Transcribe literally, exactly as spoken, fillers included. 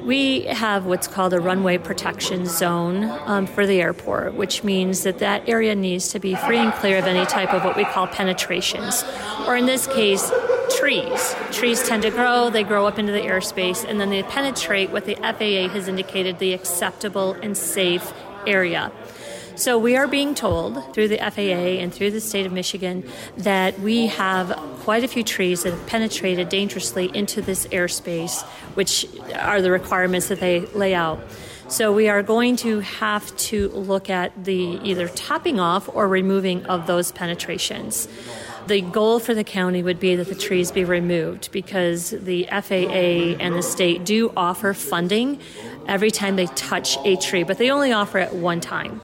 We have what's called a runway protection zone um, for the airport, which means that that area needs to be free and clear of any type of what we call penetrations, or in this case, trees. Trees tend to grow, they grow up into the airspace, and then they penetrate what the F A A has indicated the acceptable and safe area. So we are being told through the F A A and through the state of Michigan that we have quite a few trees that have penetrated dangerously into this airspace, which are the requirements that they lay out. So we are going to have to look at the either topping off or removing of those penetrations. The goal for the county would be that the trees be removed because the F A A and the state do offer funding every time they touch a tree, but they only offer it one time.